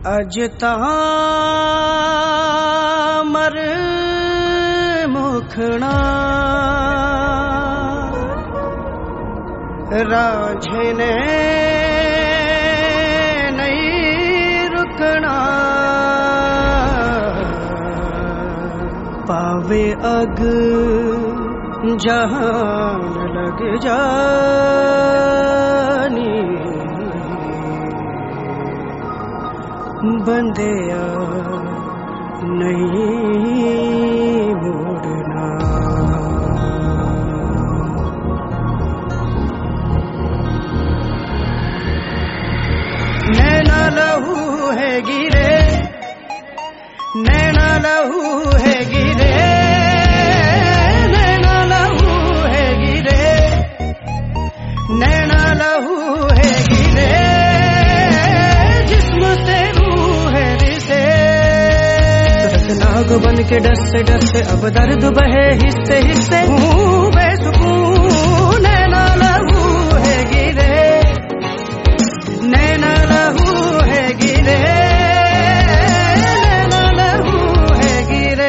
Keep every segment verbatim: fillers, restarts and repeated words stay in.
अज तामर मुखना राझने नहीं रुकना, पावे अग जहान लग जानी, बंदिया नहीं मुड़ना। नैना लहू है गिरे, नैना लहू है गिरे, नैना लहू है गिरे, नैना लहू है गिरे, जिस्म से रूह है रिसे। नाग बन के डस से डस से अब दर्द बहे हिस्से हिस्से, हूँ बेसुकून। नैना लहू है गिरे, नैना लहू है गिरे, नैना लहू है गिरे।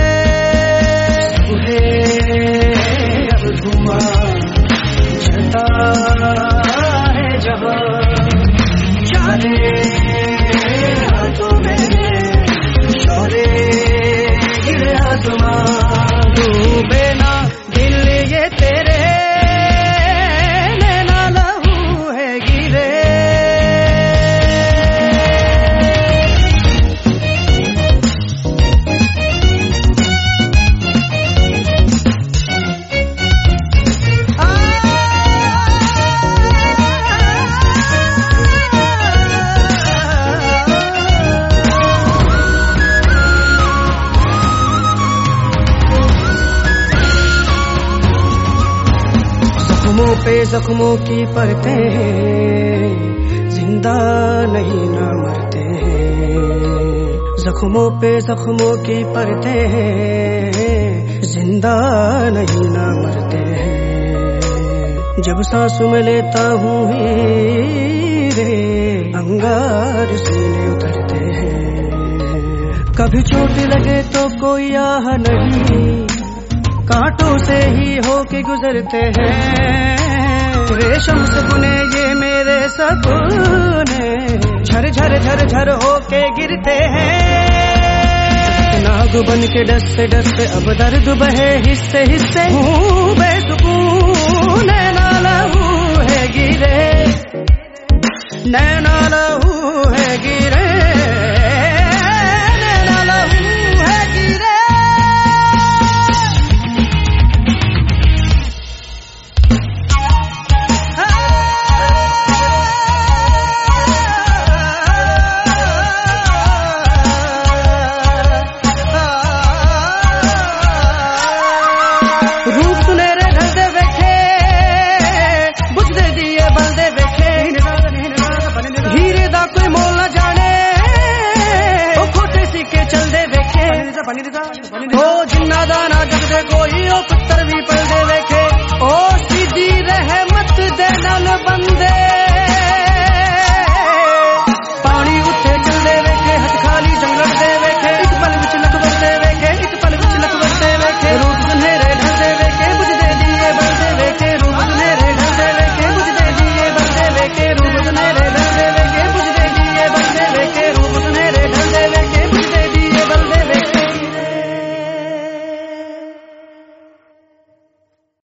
उहे अब धुआं जलता है जहाँ, जाने हाथों में शोरे गिरे आसमां। डूबे ना दिल ये तेरे, नैना लहू है गिरे। जख्मों पे जख्मों की परतें हैं, जिंदा नहीं ना मरते हैं। जख्मों पे जख्मों की परतें हैं, जिंदा नहीं ना मरते हैं। जब सांस में लेता हूँ हीरे, अंगार सीने उतरते हैं। कभी चोट लगे तो कोई आह नहीं, कांटों से ही होके गुजरते हैं। रेशम से बुने ये मेरे सपने, झर झर झर झर होके गिरते हैं। नाग बन के डस से डस से अब दर्द बहे हिस्से हिस्से, हूँ बेसुकून। नैना लहू है गिरे, नैना लहू है गिरे, नैना लहू है गिरे। रूप सुनेरे ढलदे वेखे, बुझदे दिए बलदे वेखे, हीरे दा कोई मोल न जाने, ओ खोटे सिक्के चलदे वेखे। ओ जिन्ना दा ना जगदे कोई, ओ पुत्तर भी पलदे वेखे। ओ सीधी रहमत दे नाल बंदे